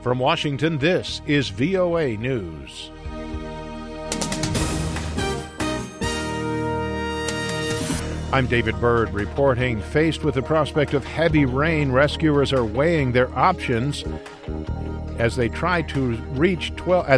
From Washington, this is VOA News. I'm David Byrd reporting. Faced with the prospect of heavy rain, rescuers are weighing their options as they try to retrieve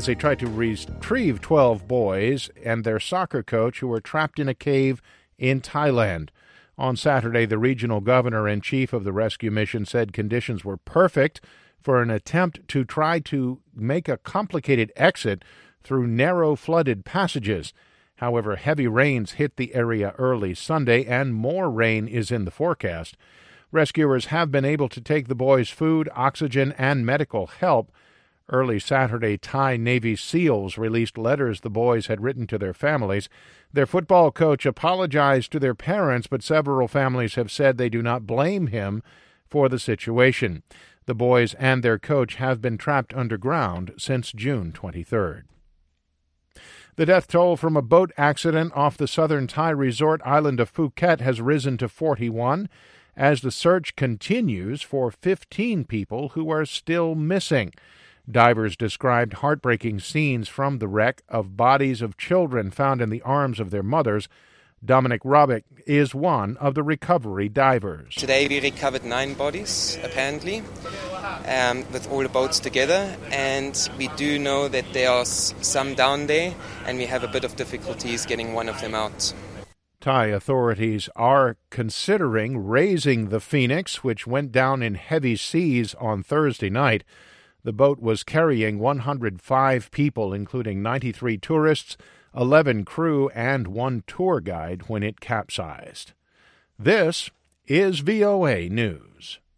12 boys and their soccer coach who were trapped in a cave in Thailand. On Saturday, the regional governor-in-chief of the rescue mission said conditions were perfect for an attempt to try to make a complicated exit through narrow flooded passages. However, heavy rains hit the area early Sunday, and more rain is in the forecast. Rescuers have been able to take the boys food, oxygen, and medical help. Early Saturday, Thai Navy SEALs released letters the boys had written to their families. Their football coach apologized to their parents, but several families have said they do not blame him for the situation. The boys and their coach have been trapped underground since June 23rd. The death toll from a boat accident off the southern Thai resort island of Phuket has risen to 41 as the search continues for 15 people who are still missing. Divers described heartbreaking scenes from the wreck of bodies of children found in the arms of their mothers. Dominic Robick is one of the recovery divers. Today we recovered 9 bodies, apparently, with all the boats together, and we do know that there are some down there, and we have a bit of difficulties getting one of them out. Thai authorities are considering raising the Phoenix, which went down in heavy seas on Thursday night. The boat was carrying 105 people, including 93 tourists, 11 crew, and 1 tour guide when it capsized. This is VOA News.